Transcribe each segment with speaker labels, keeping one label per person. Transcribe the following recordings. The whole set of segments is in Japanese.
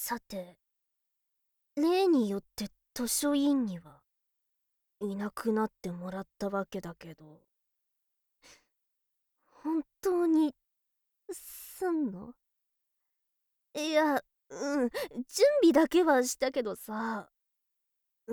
Speaker 1: さて、例によって図書委員にはいなくなってもらったわけだけど、本当にすんの？いや、準備だけはしたけどさ。うん、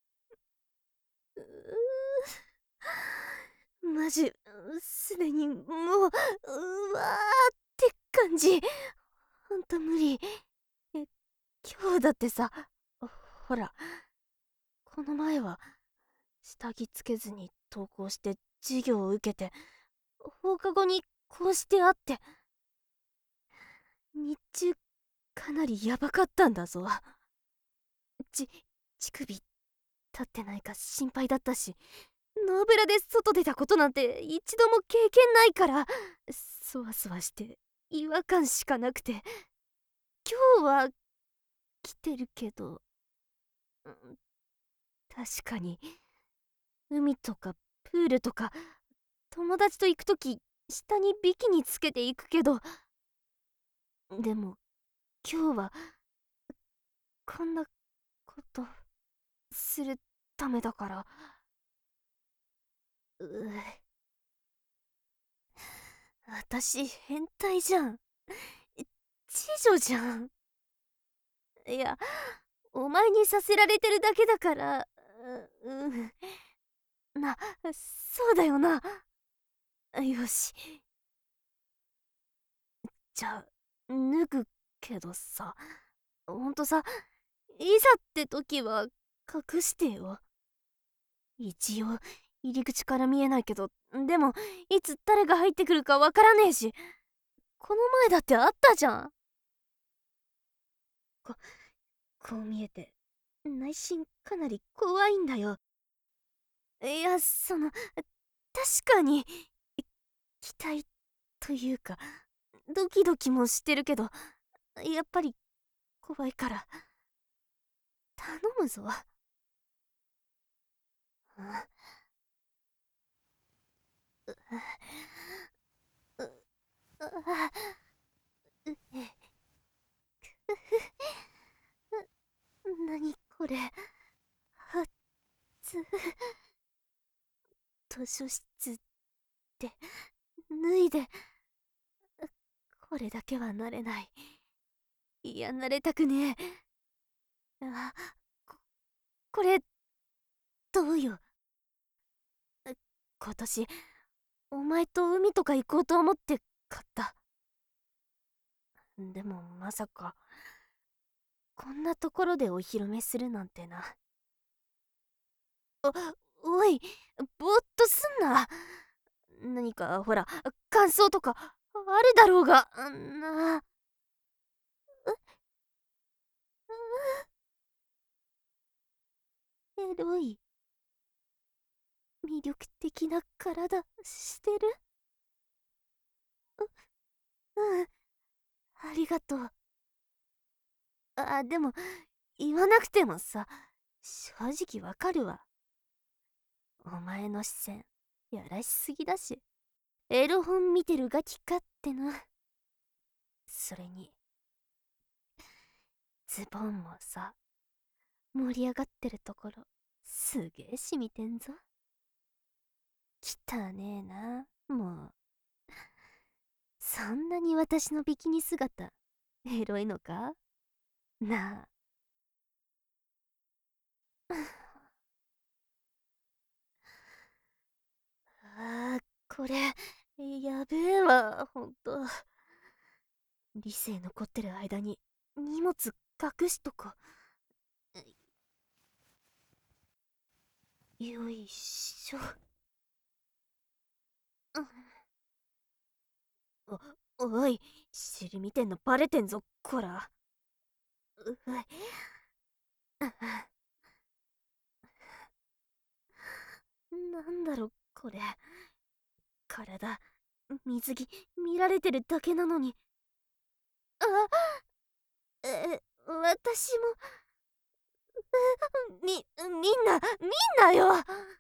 Speaker 1: マジ、すでにもう、うわーって感じ。ほんと無理。え、今日だってさ、ほら、この前は下着つけずに登校して授業を受けて、放課後にこうして会って、日中かなりヤバかったんだぞ。乳首立ってないか心配だったし、ノーブラで外出たことなんて一度も経験ないから、そわそわして違和感しかなくて。今日は来てるけど、うん、確かに海とかプールとか友達と行くとき下にビキニつけていくけど、でも今日はこんなことするためだから。私変態じゃん。知女じゃん。いや、お前にさせられてるだけだから。な、そうだよな。よし、じゃあ脱ぐけどさ、ほんとさ、いざって時は隠してよ。一応入り口から見えないけど、でもいつ誰が入ってくるかわからねえし、この前だってあったじゃん。こう見えて内心かなり怖いんだよ。いや、確かに期待というかドキドキもしてるけど、やっぱり怖いから頼むぞ。なにこれ、初図書室で脱いで、これだけは慣れない。いや、慣れたくねえ。ここれどうよ。今年お前と海とか行こうと思って買った。でもまさかこんなところでお披露目するなんてな。おい、ぼーっとすんな。何かほら感想とかあるだろうが。なあ。エロい、魅力的な体してる。うん、ありがとう。でも言わなくてもさ、正直わかるわ。お前の視線やらしすぎだし、エロ本見てるガキかってな。それにズボンもさ、盛り上がってるところすげえ染みてんぞ。汚ねえな、もう。そんなに私のビキニ姿エロいのかなあ。これやべえわ、ほんと。理性残ってる間に荷物隠しとこ。よいしょ。おい、尻見てんのバレてんぞ、こら。なんだろこれ。体水着見られてるだけなのに。私もみんなよ。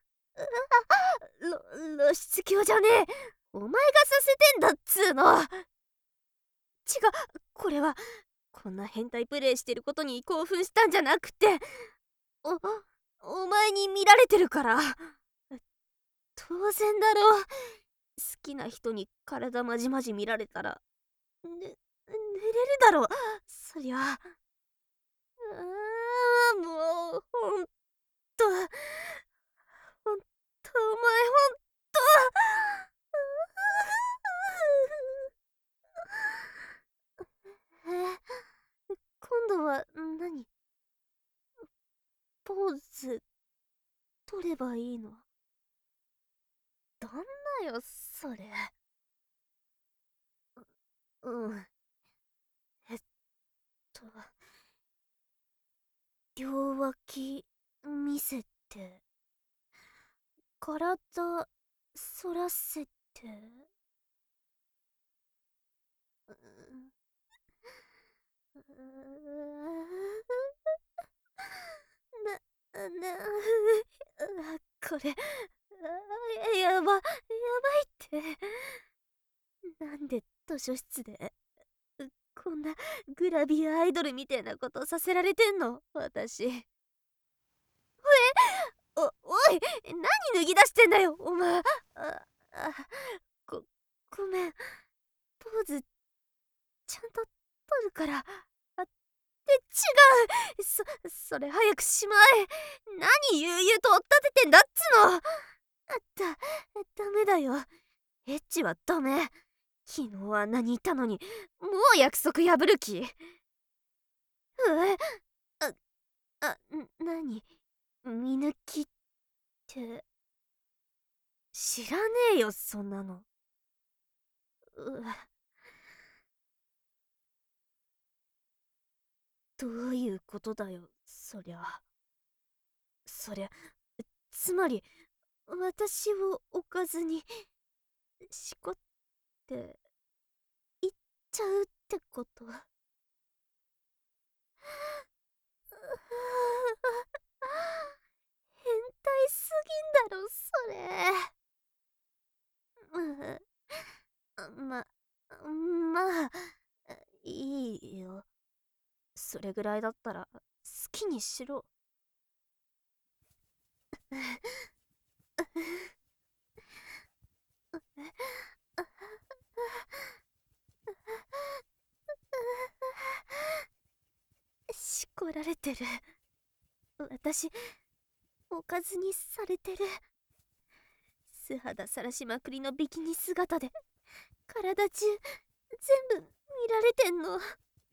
Speaker 1: 露出狂じゃねえ。お前がさせてんだっつーの。違う、これはこんな変態プレイしてることに興奮したんじゃなくて、お前に見られてるから。当然だろ。好きな人に体まじまじ見られたら寝れるだろ、そりゃ。もうほんとお前ほんと今度は何？ポーズ取ればいいの？どんなよそれ。うん。えっと両脇見せて、体反らせて、うこれやばいって。なんで図書室でこんなグラビアアイドルみたいなことさせられてんの私。おい、何脱ぎ出してんだよお前。あごごめん、ポーズちゃんと取るから。違う、それ早くしまえ。何悠々と追っ立ててんだっつの。ダメだよ、エッチはダメ。昨日あんなに言ったのに、もう約束破る気？あ何見抜きって知らねえよそんなの。どういうことだよそりゃ。つまり私を置かずにしこって行っちゃうってこと？変態すぎんだろそれ。まあいいよ。それぐらいだったら好きにしろ。しこられてる。私おかずにされてる。素肌さらしまくりのビキニ姿で体中全部見られてんの。や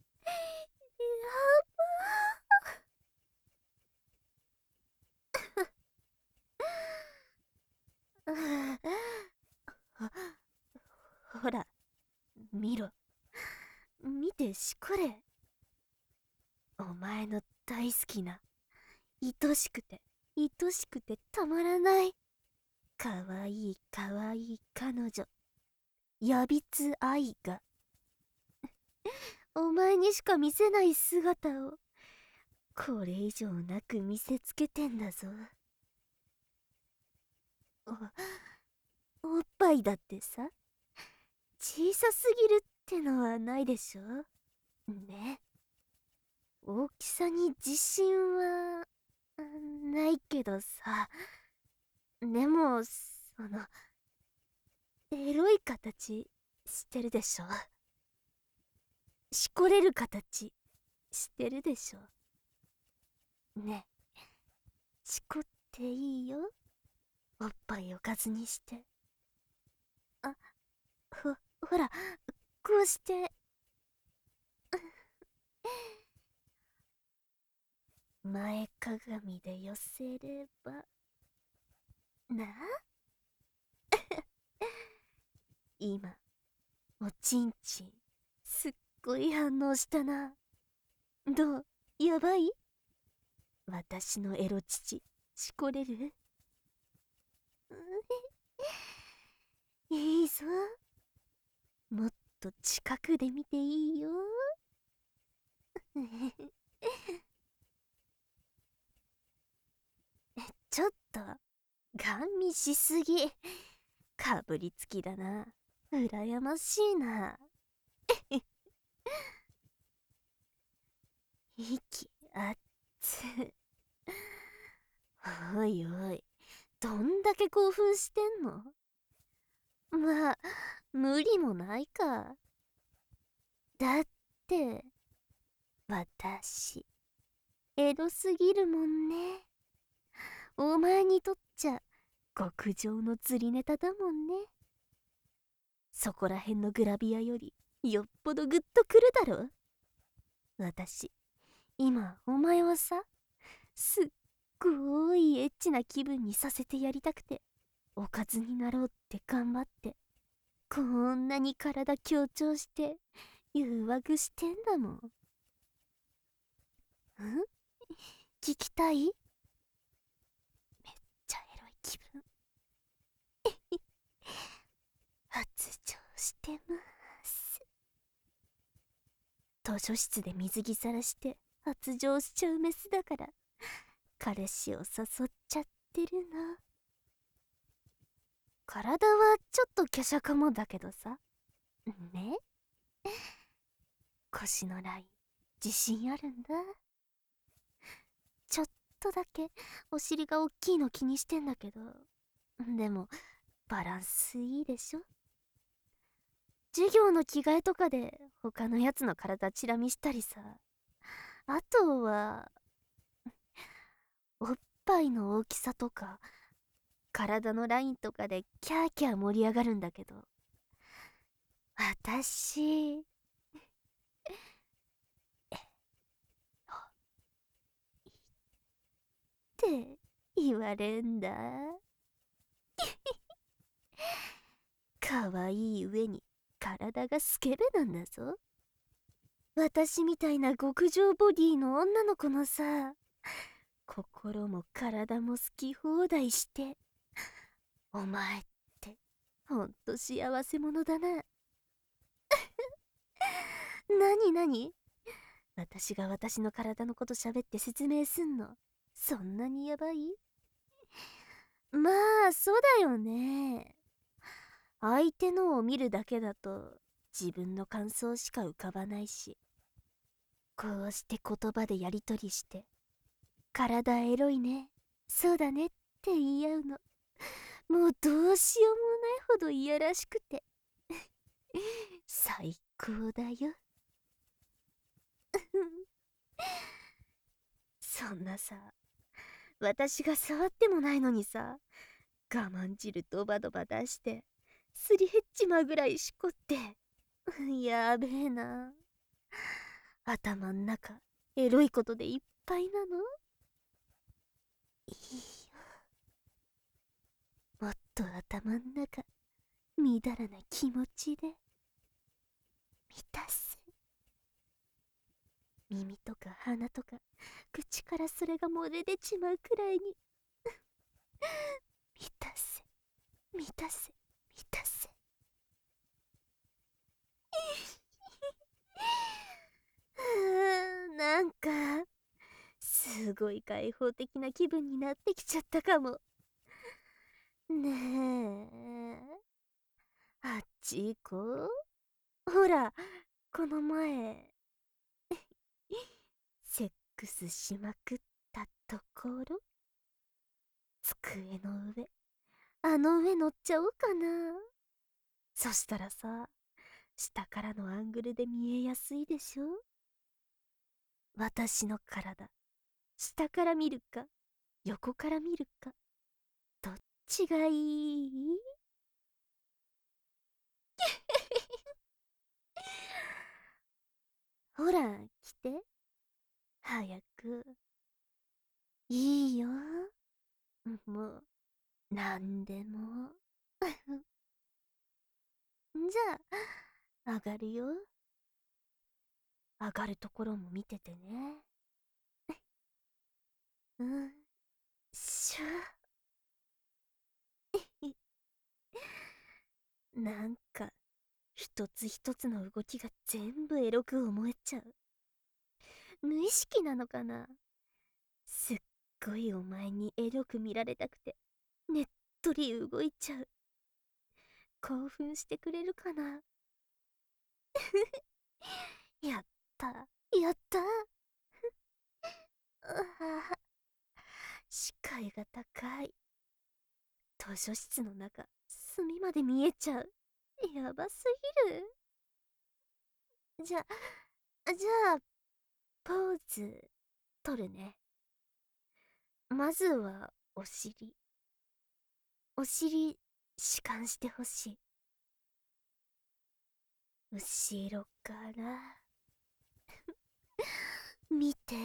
Speaker 1: ば。ほら見ろ、見てしこれ。お前の大好きな愛しくて愛しくてたまらないかわいいかわいい彼女ヤビツ愛がお前にしか見せない姿をこれ以上なく見せつけてんだぞ。おっぱいだってさ、小さすぎるってのはないでしょね。大きさに自信はないけどさ、でもエロい形してるでしょ。しこれる形してるでしょ。ねえ、しこっていいよ、おっぱいおかずにして。あほらこうして前かがみで寄せればな。今おちんちんすっごい反応したな。どう？やばい？私のエロ乳しこれる？いいぞ、もっと近くで見ていいよ。ちょっとガン見しすぎ。かぶりつきだな。羨ましいな。 だけ興奮してんの？まあ無理もないか。だって私エロすぎるもんね。お前にとっちゃ極上の釣りネタだもんね。そこらへんのグラビアよりよっぽどグッとくるだろ。私今お前をさ、すっごーいエッチな気分にさせてやりたくて、おかずになろうって頑張って、こんなに体強調して誘惑してんだもん。聞きたい？めっちゃエロい気分。発情してます。図書室で水着さらして発情しちゃうメスだから、彼氏を誘っちゃってるの。体はちょっと華奢かもだけどさ。ね、腰のライン自信あるんだ。ちょっとだけお尻が大きいの気にしてんだけど、でもバランスいいでしょ。授業の着替えとかで他のやつの体チラ見したりさ。あとはおっぱいの大きさとか体のラインとかでキャーキャー盛り上がるんだけど、私って言われんだ。かわいい上に体がスケベなんだぞ。私みたいな極上ボディの女の子のさ、心も体も好き放題して、お前ってほんと幸せ者だな。なになに、私が私の体のこと喋って説明すんのそんなにやばい？まあそうだよね。相手のを見るだけだと自分の感想しか浮かばないし、こうして言葉でやりとりして体エロいね、そうだねって言い合うの、もうどうしようもないほどいやらしくて最高だよ。そんなさ、私が触ってもないのにさ、我慢汁ドバドバ出してすり減っちまうぐらいしこって、やべえな。頭ん中エロいことでいっぱいなの？いいよ、もっと頭ん中みだらな気持ちで満たす。耳とか鼻とか口からそれが漏れ出ちまうくらいに満たせ満たせ満たせ。なんかすごい開放的な気分になってきちゃったかも。ねえ、あっち行こう。ほら、この前セックスしまくったところ、机の上、あの上乗っちゃおうかな。そしたらさ、下からのアングルで見えやすいでしょ。私の体、下から見るか横から見るか、どっちがいい？ほら来て、早く。いいよ、もうなんでも。じゃあ上がるよ。上がるところも見ててね。しゅ。なんか一つ一つの動きが全部エロく思えちゃう。無意識なのかな。すっごいお前にエロく見られたくてねっとり動いちゃう。興奮してくれるかな。やったやった。うわ、視界が高い。と図書室の中隅まで見えちゃう。やばすぎる。じゃあポーズ取るね。まずはお尻弛緩してほしい。後ろから見て、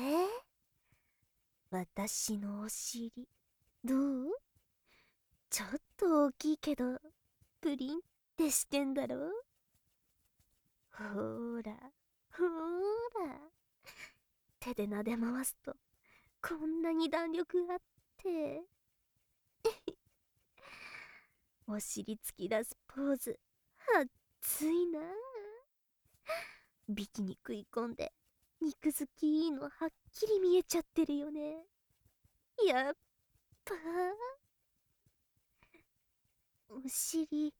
Speaker 1: 私のお尻どう？ちょっと大きいけどプリンってしてんだろ。ほーらほーら、手で撫で回すとこんなに弾力あってお尻突き出すポーズ熱いな。ビキに食い込んで肉付きいいのはっきり見えちゃってるよね。やっぱお尻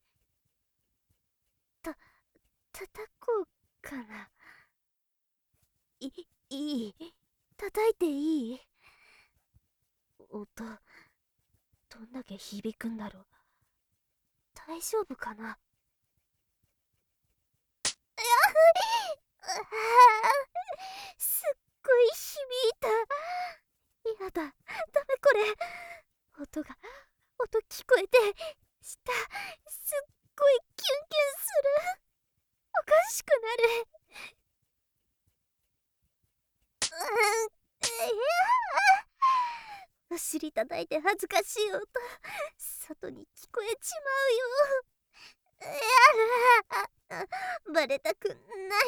Speaker 1: 叩こうかな。いい叩いていい？音どんだけ響くんだろう。大丈夫かな。すっごい響いた。やだ、ダメこれ。音聞こえて舌すっごいキュンキュンする。おかしくなる。お尻叩いて恥ずかしい音外に聞こえちまうよ。バレたくない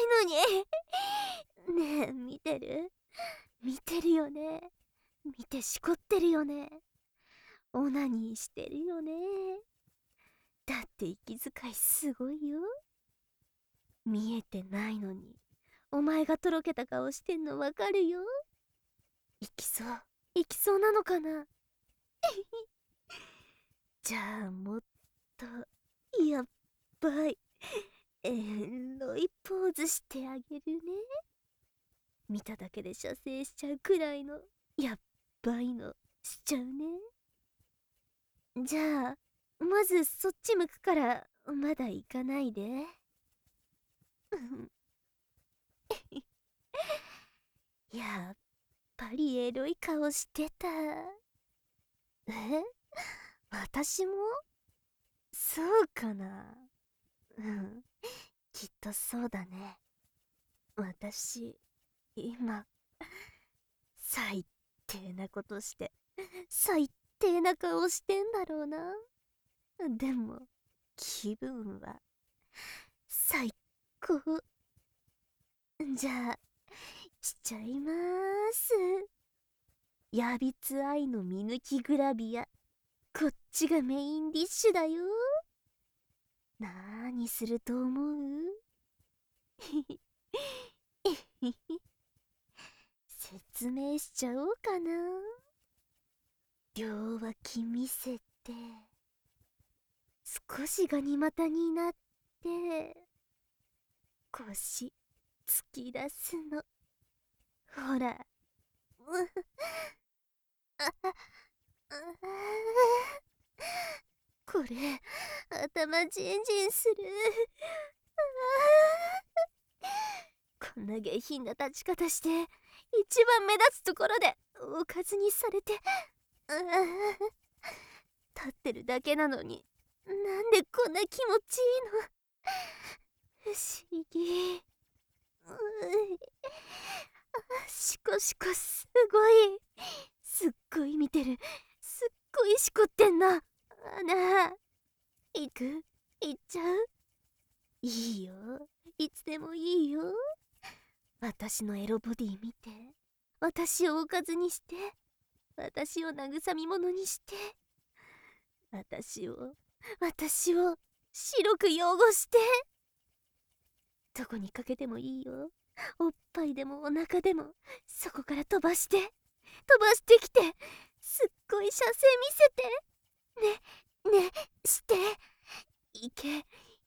Speaker 1: のに。ねえ、見てるよね。見てしこってるよね。オナニーしてるよね。だって息遣いすごいよ。見えてないのにお前がとろけた顔してんのわかるよ。行きそうなのかな。じゃあもっとやっばいロいポーズしてあげるね。見ただけで射精しちゃうくらいのやっばいのしちゃうね。じゃあまずそっち向くからまだ行かないで。やっぱりエロい顔してた。私もそうかな。きっとそうだね。私今最低なことして最低な顔してんだろうな。でも気分は最高。じゃあしちゃいまーす。やびつ愛の見抜きグラビア、こっちがメインディッシュだよ。なーにすると思う？説明しちゃおうかな。両脇見せて少しガニ股になって腰突き出すの。ほらこれ頭ジンジンする。こんな下品な立ち方して一番目立つところでおかずにされて立ってるだけなのになんでこんな気持ちいいの。不思議。シコシコすっごい見てる。すっごいしこってんな。行っちゃう？いいよ、いつでもいいよ。私のエロボディ見て、私をおかずにして、私を慰み者にして、私を白く汚して、どこにかけてもいいよ。おっぱいでもお腹でもそこから飛ばしてきて、すっごい射精見せてねしていけ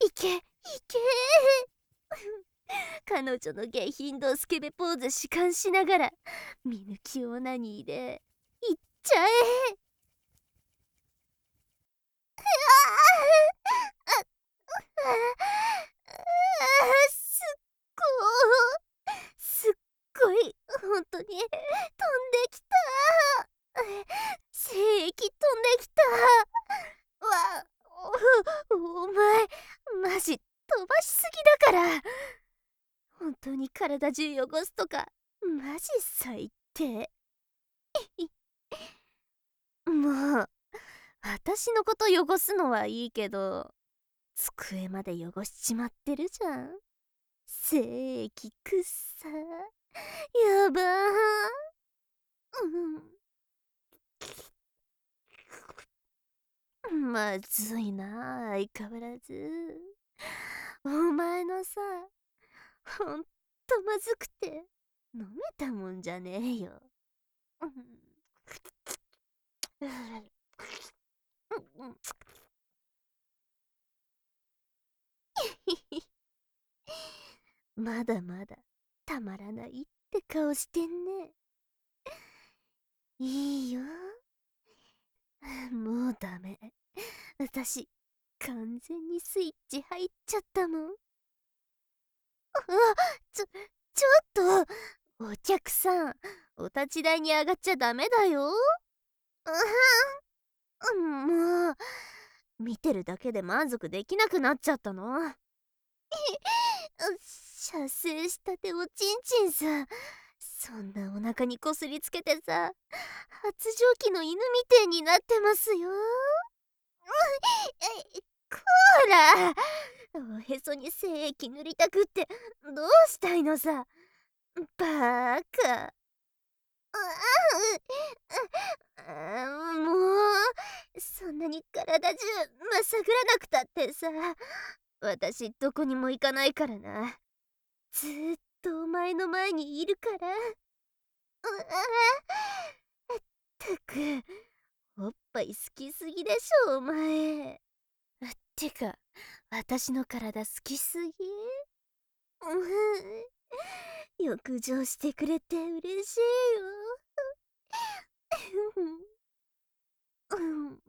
Speaker 1: 彼女の下品ドスケベポーズ弛緩しながら見抜きオナニーでいっちゃえ。 すっごい本当に飛んできた。精液飛んできた。わお前マジ飛ばしすぎだから。本当に体中汚すとかマジ最低。もう私のこと汚すのはいいけど、机まで汚しちまってるじゃん。精液くっさ。やばー。まずいな相変わらず。お前のさ、ほんとまずくて飲めたもんじゃねえよ。まだまだたまらないって顔してんね。いいよ。もうダメ。私完全にスイッチ入っちゃったもん。ちょっとお客さん、お立ち台に上がっちゃダメだよ。もう見てるだけで満足できなくなっちゃったの。射精したておちんちんさ、そんなお腹にこすりつけてさ、発情期の犬みてえになってますよ。こーら、おへそに精液塗りたくってどうしたいのさ、バーカ。もうそんなに体中まさぐらなくたってさ、私どこにも行かないからな。ずーっとお前の前にいるから。ったくおっぱい好きすぎでしょお前。てか私の体好きすぎ。浴場してくれて嬉しいよ。